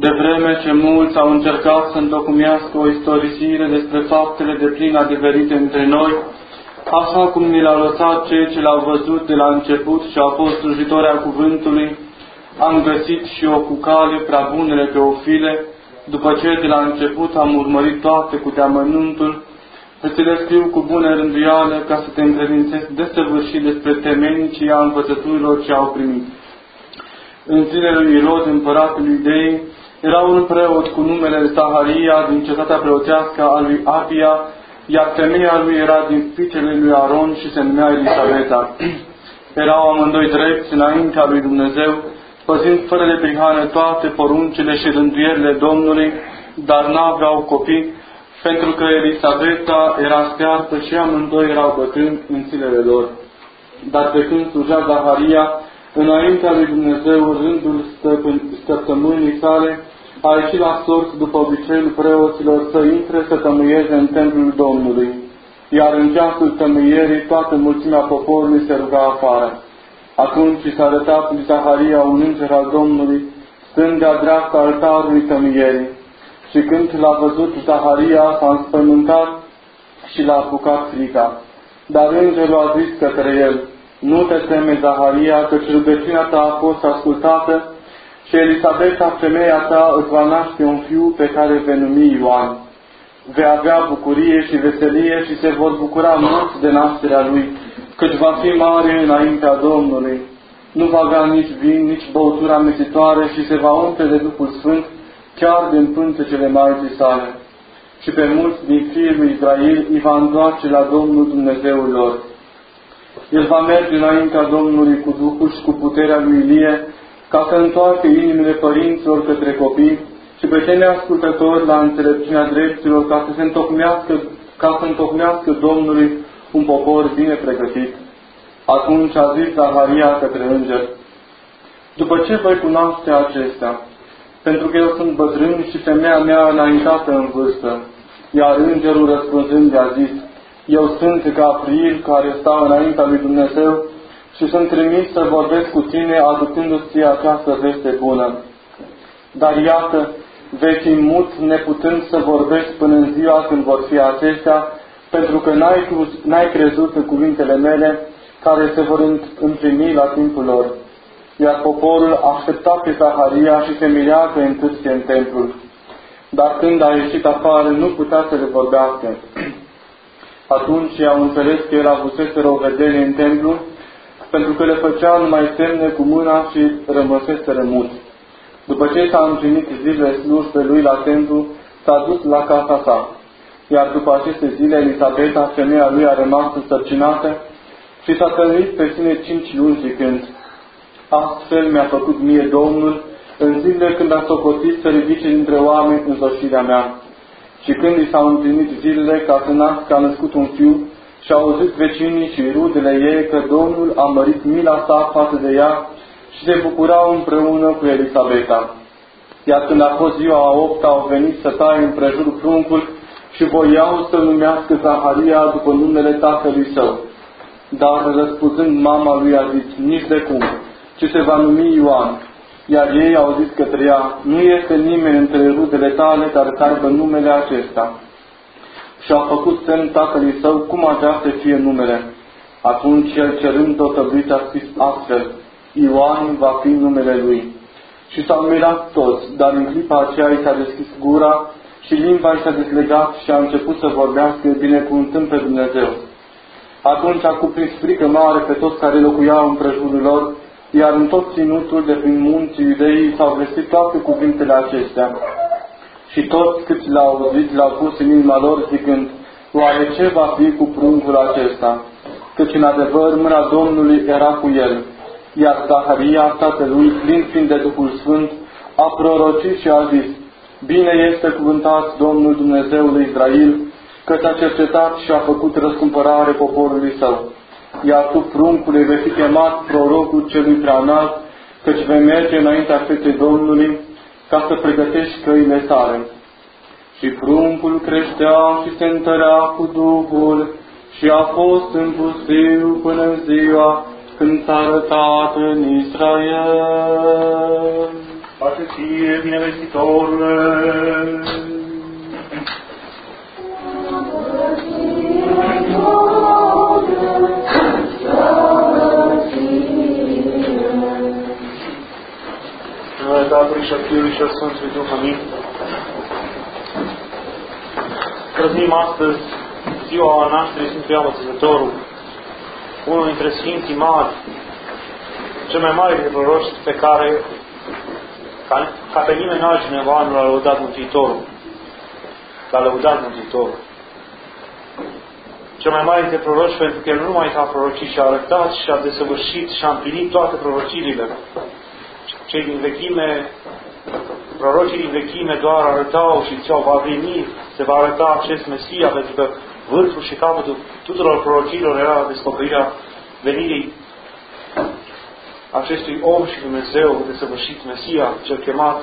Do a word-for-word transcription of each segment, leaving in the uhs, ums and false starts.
De vreme ce mulți au încercat să întocmească o istorisire despre faptele de plin adeverite între noi, așa cum ni l-au lăsat cei ce l-au văzut de la început și au fost slujitori al cuvântului, am găsit și eu cu cale prea bunele Teofile, după ce de la început am urmărit toate cu deamănuntul, să le scriu cu bună rânduială ca să te încredințez desăvârșit despre temenicia învățăturilor ce au primit. În zilele lui Irod, împăratul Iudeii, era un preot cu numele Zaharia din cetatea preotească a lui Abia, iar femeia lui era din fiicele lui Aron și se numea Elisabeta. Erau amândoi drepți înaintea lui Dumnezeu, păzind fără de prihană toate poruncile și rânduierile Domnului, dar n-aveau copii, pentru că Elisabeta era stearpă și amândoi erau bătrâni în zilele lor. Dar pe când slujea Zaharia, înaintea lui Dumnezeu, rândul săptămânii sale, a ieșit la sorți după obiceiul preoților să intre să tămâieze în templul Domnului, iar în ceasul tămâierii toată mulțimea poporului se ruga afară. Atunci s-a arătat lui Zaharia un înger al Domnului, stând de-a dreapta altarului tămâierii. Și când l-a văzut Zaharia, s-a înspăimântat și l-a apucat frica. Dar îngerul a zis către el: nu te teme, Zaharia, căci rugăciunea ta a fost ascultată și Elisabeta, femeia ta, îți va naște un fiu pe care vei numi Ioan. Vei avea bucurie și veselie și se vor bucura mulți de nașterea lui, căci va fi mare înaintea Domnului. Nu va avea nici vin, nici băutură amestitoare și se va umple de Duhul Sfânt, chiar din pântecele Maicii sale. Și pe mulți din fiii lui Israel îi va întoarce la Domnul Dumnezeul lor. El va merge înaintea Domnului cu Duhul și cu puterea lui Ilie, ca să întoarcă inimile părinților către copii și pe cei neascultători la înțelepciunea dreptilor, ca să se întocmească, ca să întocmească Domnului un popor bine pregătit. Atunci a zis Zaharia către înger: după ce voi cunoaște acestea? Pentru că eu sunt bătrân și femeia mea înaintată în vârstă. Iar îngerul răspunzând i-a zis: eu sunt Gabriel, care stau înaintea lui Dumnezeu și sunt trimis să vorbesc cu tine, aducându-ți ție această veste bună. Dar iată, vei fi mut, neputând să vorbești până în ziua când vor fi acestea, pentru că n-ai, n-ai crezut în cuvintele mele, care se vor împlini la timpul lor. Iar poporul aștepta pe Zaharia și se mirea că întârzie în templul. Dar când a ieșit afară, nu putea să le vorbească. Atunci au înțeles că el avuseseră o vedenie în templu, pentru că le făcea numai semne cu mâna și rămăseseră muți. După ce s-a împlinit zilele slujbei lui la templu, s-a dus la casa sa. Iar după aceste zile, Elisabeta, femeia lui, a rămas însărcinată și s-a tănuit pe sine cinci luni zicând: astfel mi-a făcut mie Domnul în zilele când a socotit să ridice dintre oameni înzoșirea mea. Și când i s-au împlinit zilele ca să nască, a născut un fiu și au auzit vecinii și rudele ei că Domnul a mărit mila sa față de ea și se bucurau împreună cu Elisabeta. Iar când a fost ziua a opta, au venit să taie împrejur pruncul și voiau să numească Zaharia după numele tatălui său. Dar răspunzând, mama lui a zis: nici de cum, ci se va numi Ioan. Iar ei au zis către ea: nu este nimeni între rudele tale care să aibă numele acesta. Și a făcut semn tatălui său cum avea să fie numele. Atunci el, cerând o tăbliță, a scris astfel: Ioan va fi numele lui. Și s-au mirat toți, dar în clipa aceea i s-a deschis gura și limba i s-a dezlegat și a început să vorbească, binecuvântând pe Dumnezeu. Atunci a cuprins frică mare pe toți care locuiau în prejurul lor, iar în tot ținutul de prin munții Iudeii s-au vestit toate cuvintele acestea. Și toți câți l-au auzit l-au pus în inima lor zicând: oare ce va fi cu pruncul acesta? Căci în adevăr mâna Domnului era cu el. Iar Zaharia, tatălui, plin fiind de Duhul Sfânt, a prorocit și a zis: bine este cuvântat Domnul Dumnezeul Israel, căci a cercetat și a făcut răscumpărare poporului său. Iar tu, pruncule, vei fi chemat prorocul celui preanalt, căci vei merge înaintea feței Domnului, ca să pregătești căile sale. Și pruncul creștea și se întărea cu Duhul și a fost în pustiu până în ziua când s-a arătat în Israel. Pace ție, binevestitorule! În numele Tatălui și a Fiului și a Sfântului Duh, amin. Trăznim astăzi ziua nașterii Sfântului Ioan Botezătorul, unul dintre Sfinții mari, cel mai mare dintre proroci pe care, ca, ca pe nimeni altcineva, nu l-a lăudat Mântuitorul. L-a lăudat Mântuitorul. Cel mai mare dintre proroci, pentru că el nu numai a prorocit și a arătat și a desăvârșit și a împlinit toate prorocirile. Cei din vechime, prorocii din vechime doar arătau și ziceau, va veni, se va arăta acest Mesia, pentru că vârful și capătul tuturor prorociilor era descoperirea venirii acestui om și Dumnezeu desăvârșit Mesia, cel chemat.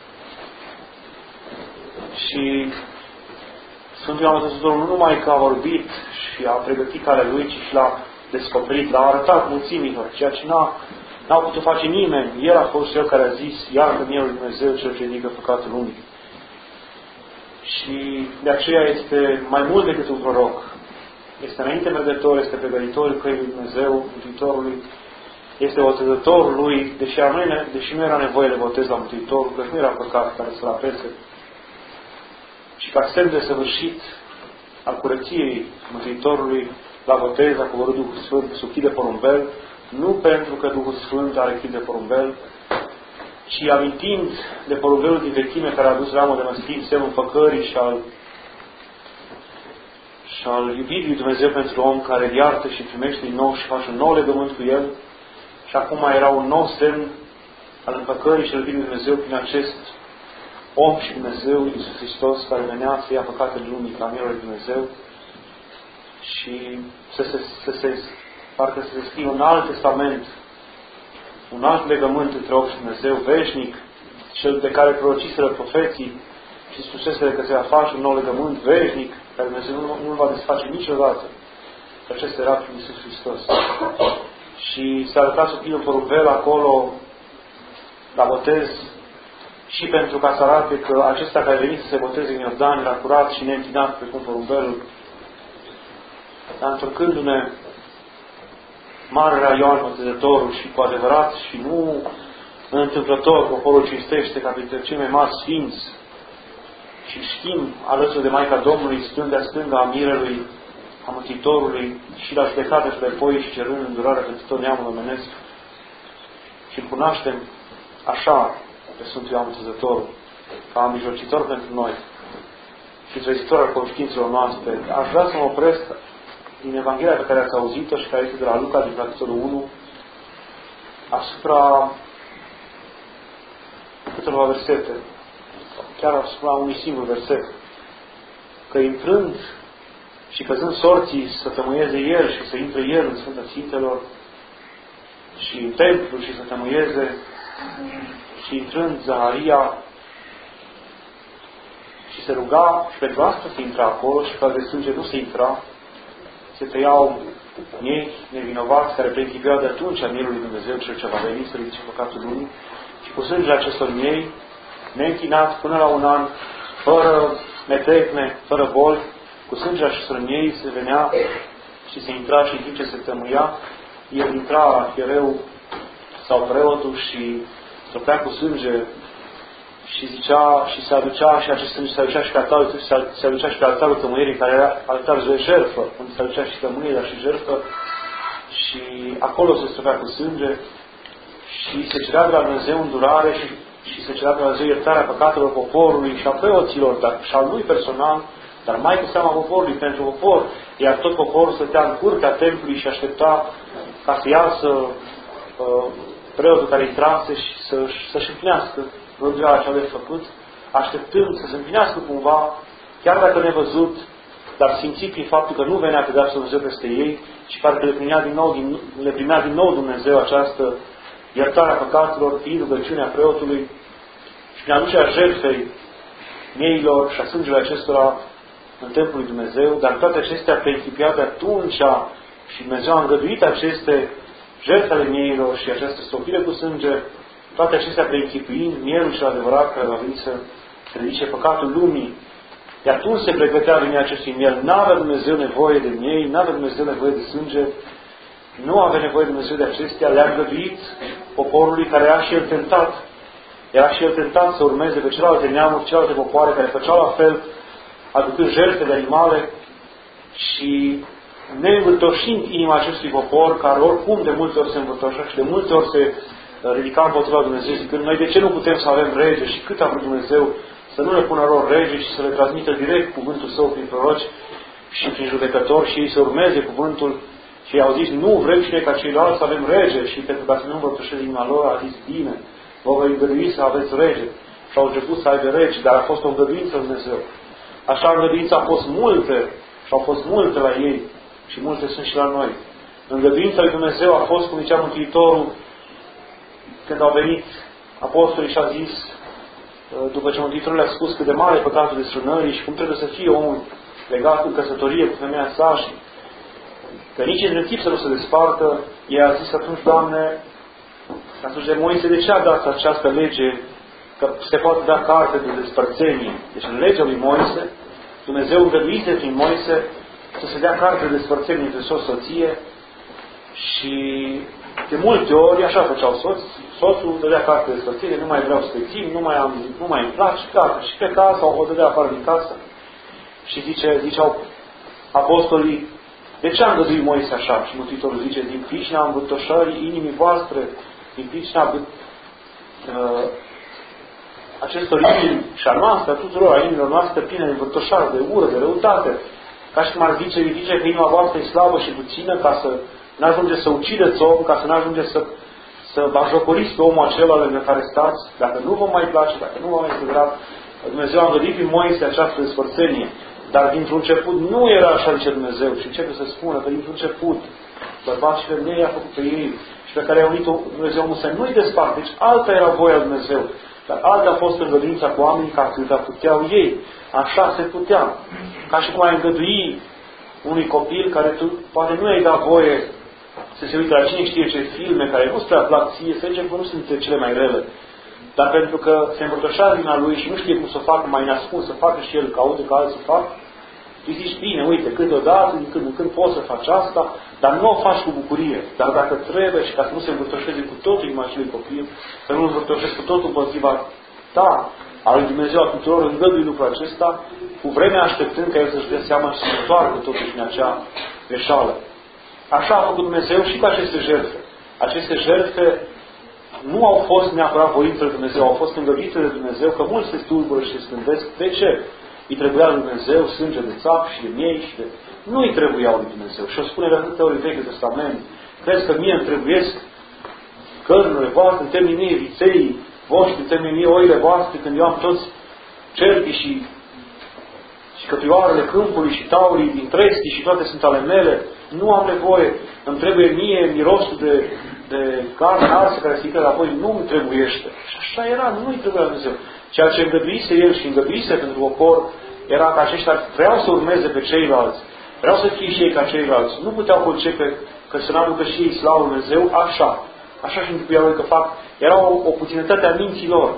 Și Sfântul Ioan Botezătorul nu numai că a vorbit și a pregătit calea lui, ci și l-a descoperit, l-a arătat mulțimilor, ceea ce n-a N-a putut face nimeni. El a fost cel care a zis, iartă mielul lui Dumnezeu cel ce ridică păcatul lumii. Și de aceea este mai mult decât un proroc. Este înainte mergător, este pregătitorul căii lui Dumnezeu, Mântuitorului, este botezătorul lui, deși nu, deși nu era nevoie de botez la Mântuitorul, că nu era păcat care să-l apese. Și ca semn de săvârșit al curăției Mântuitorului, la botez a coborât Duhul Sfânt sub chip de porumbel, nu pentru că Duhul Sfânt are chip de porumbel, ci amintind de porumbelul din vechime care a adus ramă de măslim, semnul făcării și al, și al iubirii lui Dumnezeu pentru om care îl iartă și primește din nou și face un nou legământ cu el. Și acum era un nou semn al împăcării și al iubirii lui Dumnezeu prin acest om și Dumnezeu, Iisus Hristos, care venea să ia păcatele lumii ca mielul lui Dumnezeu și să se, să se parcă să se scrie un alt testament, un alt legământ între om și Dumnezeu veșnic, cel de care prorociseră profeții și spuseseră că se va face un nou legământ veșnic, care Dumnezeu nu, nu va desface niciodată. Și acesta era prin Iisus Hristos. Și s-a arătat sub un porumbel acolo, la botez, și pentru ca să arate că acesta care a venit să se boteze în Iordan era curat și neîntinat precum porumbelul. Dar întorcându-ne, mare era Ioan Botezătorul și cu adevărat și nu întâmplător poporul cinstește ca printre cei mai mari sfinți și știm alături de Maica Domnului stând de-a stânga a mirelui, a Mântuitorului și la judecată și apoi și cerând îndurare pentru tot neamul omenesc și îl cunoaștem așa pe Sfântul Ioan Botezătorul ca mijlocitor pentru noi și trezitor al conștiințelor noastre. Aș vrea să mă opresc din Evanghelia pe care ați auzit-o și care este de la Luca din capitolul unu, asupra câteva versete, chiar asupra unui singur verset, că intrând și căzând sorții să tămâieze el și să intre el în Sfânta Sfintelor și în templu și să tămâieze și intrând Zaharia și se ruga și pentru asta se intra acolo și ca de sânge nu se intra, se tăiau miei nevinovați care preînchipuiau de atunci a mielul lui Dumnezeu cel ce va veni să ridice păcatul lumii și cu sângele acestor miei neînchinat până la un an, fără metecne, fără boli, cu sângele acestor miei se venea și se intra și în timp ce se tămâia, el intra la fiereu sau preotul și stropea cu sânge și zicea și se aducea și acest sânge se aducea și pe altarul, se aducea și pe altarul tămâierii, care era altarul de jertfă, unde se aducea și tămâierea și jertfă și acolo se stropea cu sânge și se cerea de la Dumnezeu îndurare și, și se cerea de la Dumnezeu iertarea păcatelor poporului și a preoților, dar și al lui personal, dar mai cu seama poporului, pentru popor, iar tot poporul stătea în curtea templului și aștepta ca să iasă uh, preotul care intrase și să-și, să-și împlinească rânduiala ce au de făcut, așteptând să se împlinească cumva, chiar dacă nevăzut, dar simțit prin faptul că nu venea pedeapsa Dumnezeu peste ei și parcă le primea din nou, din, le primea din nou Dumnezeu această iertare a păcatelor, fiind rugăciunea preotului și prin aducerea jertfei mieilor și a sângelui acestora în templul lui Dumnezeu, dar toate acestea preînchipuiau de atunci și Dumnezeu a îngăduit aceste jertfe ale mieilor și această stropire cu sânge toate acestea preînchipuind mielul cel adevărat care va veni să ridice păcatul lumii. De atunci se pregătea venirea acestui miel. N-avea Dumnezeu nevoie de miei, n-avea Dumnezeu nevoie de sânge, nu avea nevoie de Dumnezeu de acestea, le-a îngăduit poporului care era și el tentat. Era și el tentat să urmeze pe celelalte neamuri, celelalte popoare care făceau la fel, aducând jertfe de animale și neînvârtoșind inima acestui popor, care oricum de multe ori se învârtoșea și de multe ori se ridica împotriva Dumnezeu, zicând, noi de ce nu putem să avem rege și cât a vrut Dumnezeu să nu le pună lor rege și să le transmită direct cuvântul Său prin proroci și prin judecători și ei să urmeze cuvântul. Și ei au zis, nu vrem și noi ca ceilalți să avem rege. Și pentru ca să nu îmbrătășeze inima lor, a zis, bine, vă voi îngădui să aveți rege. Și au început să aibă rege, dar a fost o îngăduință Lui Dumnezeu. Așa îngăduința a fost multe și au fost multe la ei și multe sunt și la noi. Îngăduința Lui Dumnezeu a fost, cum zicea Mântuitorul, când au venit apostolii și a zis, după ce Mântuitorul le-a spus cât de mare e păcatul destrănării și cum trebuie să fie omul legat în căsătorie cu femeia sa și că nici între tip să nu se despartă, ea a zis atunci, Doamne, atunci de Moise, de ce a dat această lege că se poate da carte de despărțenie? Deci în legea lui Moise, Dumnezeu îngăduise prin Moise să se dea carte de despărțenie între soț soție și de multe ori așa făceau soți, soțul dădea carte de despărțenie, nu mai vreau să te țin, nu mai am, nu mai îmi place, gata, și pe casă, o dădea afară din casă. Și zice, ziceau apostolii, de ce a îngăduit Moise așa? Și Mântuitorul zice, din pricina învârtoșării inimii voastre, din pricina uh, acestor inimi și a noastră, a tuturor, a inimilor noastre pline de învârtoșare, de ură, de răutate. Ca și cum ar zice, zice că inima voastră e slabă și puțină ca să nu ajunge să ucideți om, ca să nu ajunge să, să bajocoriți pe omul acela lângă care stați, dacă nu vă mai place, dacă nu vă mai este drag. Dumnezeu a îngăduit prin Moise această despărțenie. Dar dintr-un început nu era așa, zice Dumnezeu. Și începe să spună că dintr-un început bărbați și femei a făcut pe ei și pe care a unit Dumnezeu să nu-i despart. Deci alta era voia lui Dumnezeu. Dar alta a fost îngăduința cu oamenii ca să puteau ei. Așa se putea. Ca și cum ai îngădui unui copil care tu poate nu ai dat voie să se uite la cine știe ce filme care nu-ți prea plac ție, să zicem că nu sunt cele mai rele. Dar pentru că se îmbrătoșează din a lui și nu știe cum să o facă mai neascuns, să facă și el, că aude că alții fac, tu zici, bine, uite, câteodată, din când în când poți să faci asta, dar nu o faci cu bucurie. Dar dacă trebuie și ca să nu se îmbrătoșeze cu totul inima acelui copil, să nu îmbrătoșeze cu totul împotriva ta, a lui Dumnezeu, a tuturor, îngădui lucrul acesta, cu vremea așteptând ca el să-și dea seama și să întoarcă totuși în acea greșeală. Așa a făcut Dumnezeu și cu aceste jertfe. Aceste jertfe nu au fost neapărat voințele lui Dumnezeu, au fost îngăduite de Dumnezeu, că mulți se stulbură și se scândesc. De ce? Îi trebuia lui Dumnezeu sânge de țap și de miei și de... Nu îi trebuiau lui Dumnezeu. Și o spune de atâtea ori Vechiul Testament. Crezi că mie îmi trebuiesc cărnurile voastre, îmi termin mie viței voștri, îmi termin mie oile voastre, când eu am toți cerbii și, și căprioarele câmpului și taurii din trestii și toate sunt ale mele. Nu am nevoie. Îmi trebuie mie mirosul de de carne arsă care se ridică apoi, nu îmi trebuiește. Și așa era, nu îi trebuia Dumnezeu. Ceea ce îngăduise El și îngăduise pentru popor era că aceștia vreau să urmeze pe ceilalți. Vreau să fie și ei ca ceilalți. Nu puteau concepe că să n-aducă și ei slavă Dumnezeu așa. Așa și închipuiau ei că fac. Era o, o puținătate a minții lor.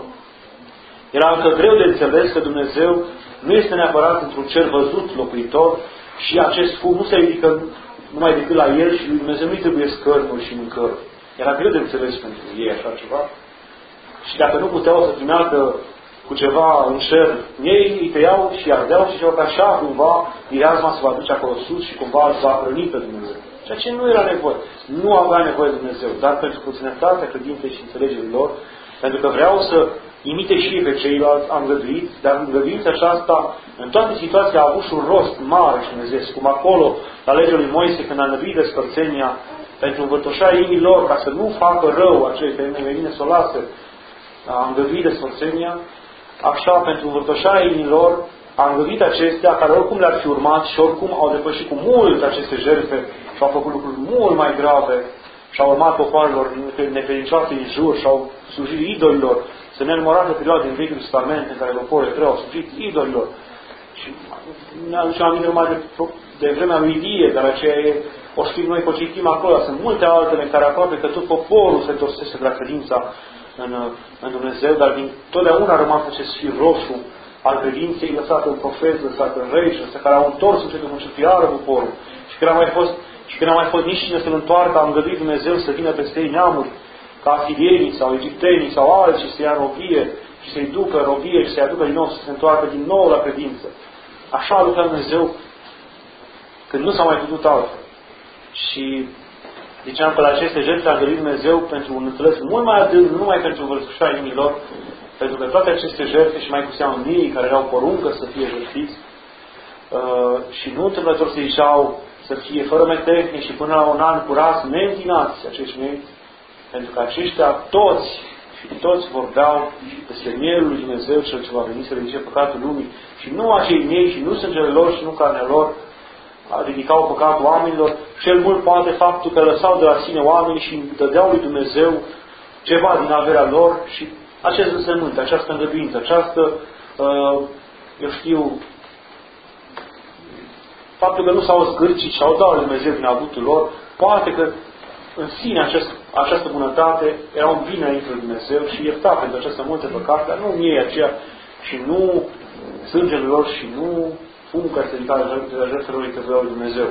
Era încă greu de înțeles că Dumnezeu nu este neapărat într-un cer văzut locuitor și acest fum nu se ridică numai decât la El și lui Dumnezeu nu-i trebuie scărnuri și mâncări. Era greu de înțeles pentru ei așa ceva. Și dacă nu puteau să primească cu ceva în cer, ei îi tăiau și ardeau și ceva că așa cumva mireasma se va duce acolo sus și cumva îți va hrăni pe Dumnezeu. Ceea ce nu era nevoie. Nu avea nevoie de Dumnezeu. Dar pentru puținătatea credinței și înțelegerii lor, pentru că vreau să imite și ei pe ceilalți, am îngăduit, dar îngăduința aceasta, în toate situațiile, a avut și un rost mare și Dumnezeu, cum acolo, la legea lui Moise, când a îngăduit despărțenia, pentru învârtoșarea inimii lor, ca să nu facă rău acelui pe vine să o lase, a îngăduit despărțenia, așa, pentru învârtoșarea inimii lor, a îngăduit acestea, care oricum le-ar fi urmat și oricum au depășit cu mult aceste jertfe și au făcut lucruri mult mai grave și au urmat popoarelor necredincioase în jur și au slujit idolilor. Să ne numărate perioade din Vechiul Testament în care poporul evreu au slujit idolilor. Și ne aducem aminte numai de, de vremea lui Ilie, dar aceea e, o știm noi, că o citim acolo. Sunt multe altele în care aproape că tot poporul se întorsese de la credința în, în Dumnezeu, dar din totdeauna a rămas acest fir roșu al credinței lăsat în profeți, lăsat în regi, lăsat care au întors încetul cu încetul iară poporul. Și când a mai fost, și când a mai fost nici cine să-l întoarcă, a îngăduit Dumnezeu să vină peste ei neamuri, ca asirienii sau egiptenii sau alții să ia în robie și să-i ducă în robie și să-i aducă din nou să se întoarcă din nou la credință. Așa a lucrat Dumnezeu când nu s-a mai putut altfel. Și ziceam că la aceste jertfe a găsit Dumnezeu pentru un înțeles mult mai adânc, nu numai pentru învățușarea inimilor, pentru că toate aceste jertfe, și mai cu seamă miei care erau poruncă să fie jertfiți, uh, și nu întâmplător se ziceau să fie fără metehnie și până la un an curați, neîntinați acești miei, pentru că aceștia toți și toți vorbeau despre mielul lui Dumnezeu, cel ce va veni să ridice păcatul lumii. Și nu acei miei și nu sângele lor și nu carnea lor ridicau păcatul oamenilor, cel mult poate faptul că lăsau de la sine oamenii și îi dădeau lui Dumnezeu ceva din averea lor și acest însemnânt, această îngăduință, această, uh, eu știu, faptul că nu s-au zgârcit și au dat lui Dumnezeu din avutul lor, poate că în sine acest, această bunătate era un bine înainte lui Dumnezeu și ierta pentru această multe păcate, dar nu mie aceea și nu sângele lor și nu fumul care se ridica de la jertfelor lui lui Dumnezeu.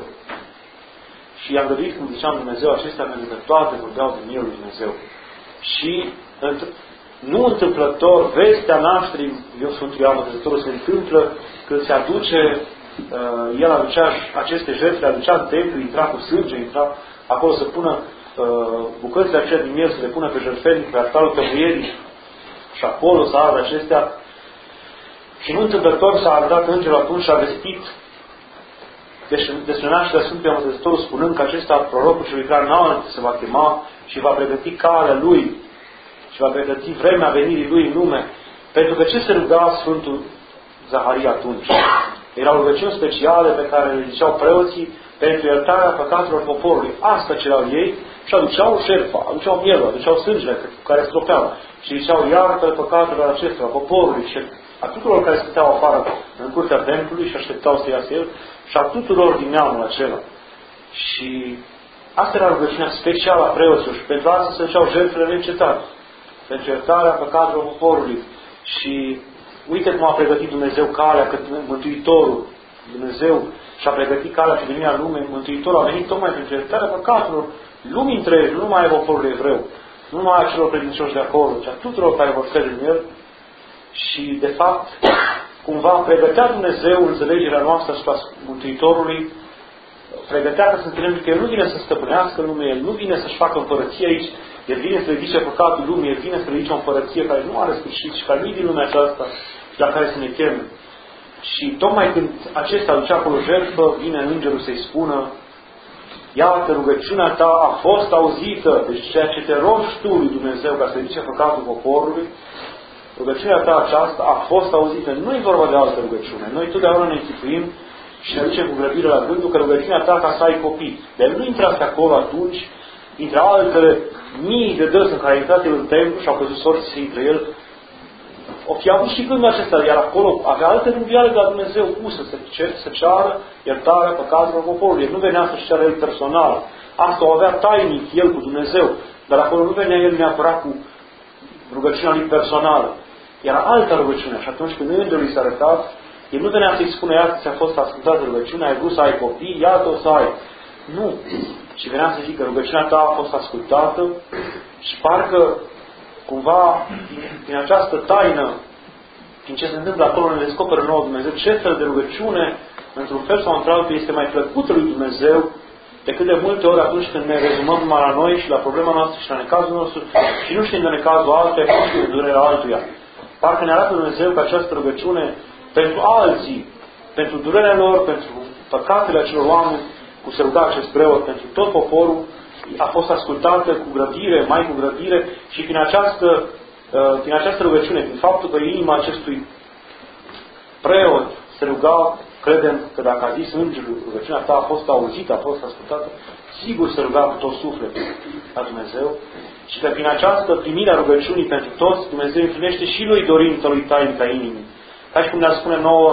Și i-am găsit, cum ziceam, Dumnezeu acestea pentru că toate vorbeau de mielul lui Dumnezeu. Și nu întâmplător, vestea nașterii, eu Sfântul Ioan Botezătorul, se întâmplă când se aduce, uh, el aducea aceste jertfe, aducea în templu, intra cu sânge, intra acolo să pună uh, bucățile acelea din miel, să le pună pe jertfelnic, pe altarul tămâierii și acolo să arde acestea. Și nu întâmplător s-a arătat îngerul atunci și a vestit deci, despre nașterea Sfântului Ioan Botezătorul, spunând că acesta, prorocul celui prea înalt, se va chema și va pregăti calea lui și va pregăti vremea venirii lui în lume. Pentru că ce se ruga Sfântul Zaharia atunci? Erau rugăciuni speciale pe care le ziceau preoții pentru iertarea păcatelor poporului. Asta cereau ei și aduceau șerpa, aduceau mielul, aduceau sângele care stropeau. Și ziceau, iartă păcatelor acestora, poporului și a tuturor care stăteau afară în curtea templului și așteptau să iasă el și a tuturor din neamul acela. Și asta era rugăciunea specială a preoților și pentru asta se făceau jertfele neîncetate, pentru iertarea păcatelor poporului. Și uite cum a pregătit Dumnezeu calea, că Mântuitorul Dumnezeu și-a pregătit calea și venirea lumei. Mântuitorul a venit tocmai pentru iertarea păcatelor lumii întregi, nu numai a poporului evreu, nu numai a celor credincioși de acolo, ci a tuturor care vor crede în el. Și, de fapt, cumva pregătea Dumnezeu înțelegerea noastră asupra Mântuitorului, pregătea ca să înțelegem că El nu vine să stăpânească lumea, El nu vine să-și facă împărăție aici, El vine să ridice păcatul lumii, El vine să ridice o împărăție care nu are sfârșit și care nu e din lumea aceasta și la care să ne cheme. Și tocmai când acesta aducea acolo jertfă, vine îngerul să-i spună, iată, rugăciunea ta a fost auzită, deci ceea ce te rogi tu lui Dumnezeu ca să ridice păcatul poporului, rugăciunea ta aceasta a fost auzită. Nu e vorba de altă rugăciune. Noi totdeauna ne închipuim și ne ducem cu grăbire la gândul că rugăciunea ta ca să ai copii. Dar nu intrați acolo atunci, intră altele mii de dăți în care a intrat el în templu și au căzut sorți să intre el. O fi avut și gândul acesta, iar acolo avea alte rânduiale de la Dumnezeu pusă să, cer, să ceară iertarea păcatelor poporului. El nu venea să-și ceară el personal. Asta o avea tainic el cu Dumnezeu. Dar acolo nu venea el neapărat cu rugăciunea lui personală. Era altă rugăciune. Și atunci când îngerul i s-a arătat, el nu venea să-i spună, iată, ți-a fost ascultată rugăciunea, ai vrut să ai copii, iată o să ai. Nu. Și venea să zic că rugăciunea ta a fost ascultată și parcă cumva din această taină, din ce se întâmplă acolo, ne descoperă nouă Dumnezeu ce fel de rugăciune, într-un fel sau într-altul, este mai plăcută lui Dumnezeu decât de multe ori atunci când ne rezumăm numai la noi și la problema noastră și la necazul nostru și nu știm de necazul altuia și nu știm de durerea altuia. Parcă ne arată Dumnezeu că această rugăciune pentru alții, pentru durerea lor, pentru păcatele acelor oameni, cu se ruga acest preot, pentru tot poporul, a fost ascultată cu grăbire, mai cu grăbire și prin această, prin această rugăciune, prin faptul că inima acestui preot se ruga, credem că dacă a zis îngerul, rugăciunea ta a fost auzită, a fost ascultată, sigur se ruga cu tot sufletul la Dumnezeu și că prin această primire a rugăciunii pentru toți, Dumnezeu împlinește și lui dorința lui tainică a inimii. Ca și cum ne-ar spune nouă,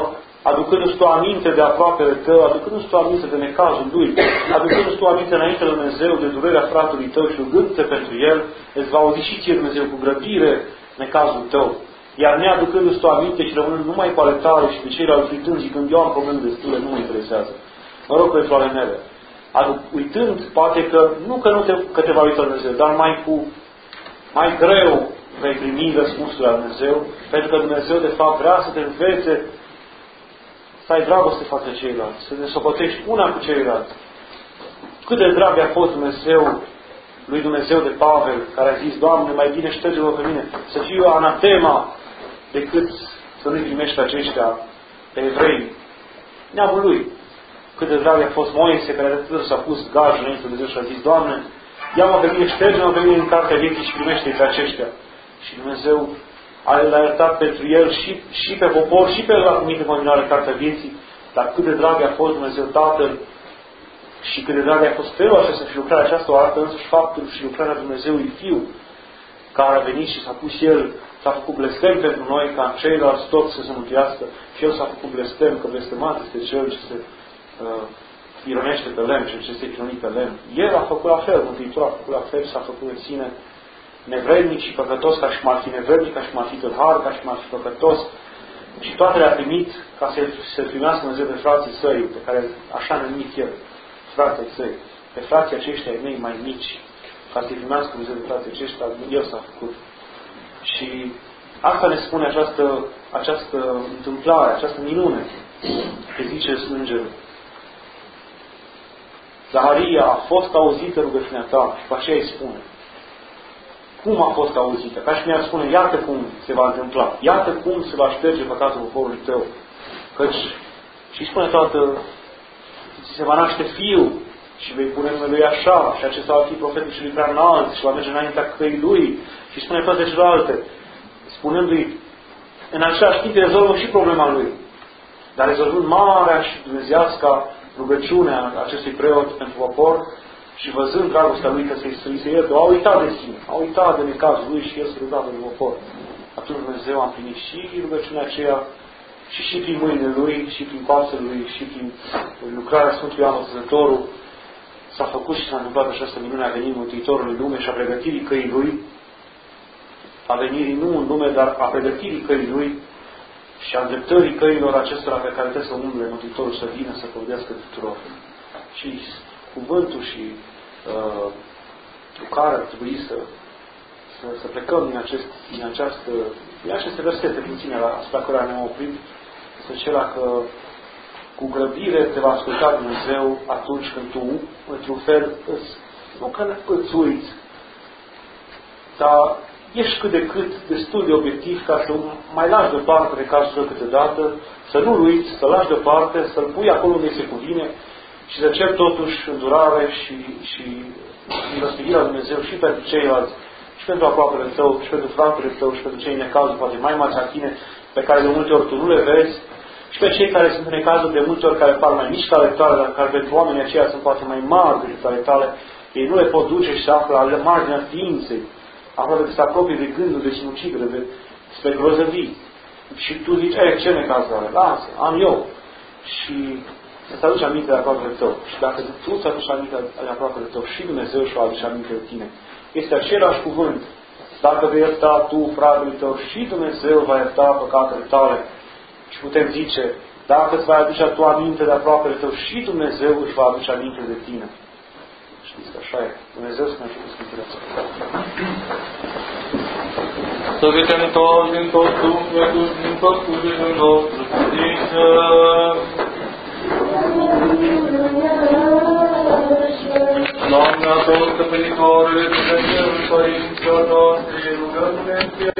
aducându-ți tu aminte de aproapele tău, aducându-ți tu aminte de necazul lui, aducându-ți tu aminte înainte de Dumnezeu de durerea fratului tău și rugându-te pentru el, îți va auzi și ție Dumnezeu cu grăbire necazul tău. Iar neaducându-ți tu aminte și rămânând numai cu ale tale și pe ceilalți uitând, zicând, eu am probleme destule, nu mă interesează. Mă rog pentru ale mele. Adu- uitând, poate că, nu că, nu te, că te va uita Dumnezeu, dar mai cu, mai greu vei primi răspunsul la Dumnezeu, pentru că Dumnezeu, de fapt, vrea să te învețe să ai dragoste față de ceilalți, să te socotești una cu ceilalți. Cât de drag a fost Dumnezeu, lui Dumnezeu de Pavel, care a zis, Doamne, mai bine șterge-mă pe mine, să fiu anatema decât să nu-i primești aceștia pe evrei. Neamul lui. Cât de drag a fost Moise, care de atât s-a pus gaj înainte de Dumnezeu și a zis, Doamne, ia-mă pe mine, șterge-mă pe mine în cartea vieții și primește-i pe aceștia. Și Dumnezeu l-a iertat pentru el și, și pe popor, și pe el a primit în continuare cartea vieții, dar cât de drag a fost Dumnezeu Tatăl și cât de drag a fost felul acesta și lucrarea aceasta o arată însuși faptul și lucrarea Dumnezeului Fiu, care a venit și s-a pus El, s-a făcut blestem pentru noi, ca ceilalți toți să se mântuiască, și El s-a făcut blestem, că blestemat este Cel ce se uh, ironește pe lemn, Cel ce se chironit pe lemn. El a făcut la fel, Mântuitorul a făcut la fel, s-a făcut în sine nevrednic și păcătos, ca și cum ar fi nevrednic, ca și cum ar fi tâlhar, ca și cum ar fi păcătos, și toate le-a primit ca să se primească Dumnezeu pe frații săi, pe care așa a numit El, frații săi, pe frații aceștia ai mei mai mici, ca să-i primească Dumnezeu pe frații aceștia, El s-a făcut. Și asta ne spune această, această întâmplare, această minune, că zice Îngerul. Zaharia, a fost auzită rugăciunea ta, și pe aceea îi spune. Cum a fost auzită? Ca și mi-ar spune, iată cum se va întâmpla. Iată cum se va șterge păcatul poporului tău. Căci, și spune toată, se va naște fiu și vei pune numele lui așa, și acesta va fi profetul celui prea înalt și va merge înaintea căii lui și spune toate celelalte, spunându-i, în același timp rezolvă și problema lui. Dar rezolvând marea și dumnezeiasca rugăciunea acestui preot pentru popor, și văzând dragostea lui că să-i se ierte, a uitat de sine, a uitat de necazul lui și el se ruga pentru popor. Atunci Dumnezeu a primit și rugăciunea aceea, și și prin mâinile lui, și prin coapsele lui, și prin lucrarea Sfântului Ioan Botezătorul, s-a făcut și s-a întâmplat această minune a venirii Mântuitorului în lume și a pregătirii căii lui, a venirii nu în lume, dar a pregătirii căii lui și a îndreptării căilor acestora pe care trebuie să umble Mântuitorul să vină să povestească tuturor. Și cuvântul și uh, lucrarea ar trebui să, să, să plecăm din, acest, din, această, din aceste versete puține asupra care ne-am oprit, este acela că cu grăbire te va asculta Dumnezeu atunci când tu, într-un fel, îți, nu că îți uiți, dar ești cât de cât destul de obiectiv ca să mai lași deoparte de cazul câteodată, să nu-l uiți, să-l lași deoparte, să-l pui acolo unde se cuvine, și să cer totuși îndurare și, și răspidirea lui Dumnezeu și pentru ceilalți, și pentru aproapele tău, și pentru fratele tău, și pentru cei în necazuri, poate mai mari ca tine, pe care de multe ori tu nu le vezi, și pe cei care sunt în necazuri de multe ori care par mai mici ca ale tale, dar care pentru oamenii aceia sunt poate mai mari decât ale tale, ei nu le pot duce și se află la marginea ființei, aproape că se apropie de gândul de sinucidere, de spre grozăvii. Și tu zici, ei, ce necaz are? Lasă, am eu. Și să-ți aduci aminte de aproapele tău. Și dacă tu îți aduci aminte de aproapele tău și Dumnezeu și-o aduce aminte de tine, este același cuvânt. Dacă vei ierta tu, fratele tău, și Dumnezeu va ierta păcatele tale. Și putem zice, dacă îți vai aduce tu aminte de aproapele tău, și Dumnezeu își va aduce aminte de tine. Știți că așa e. Dumnezeu să ne ajute Sfânturile. Să vedem toți din tot sufletul, din tot cugetul nostru, să zicem. Doamne, a toți stăpânitorule, Dumnezeul Părinților noștri, rugăm-ne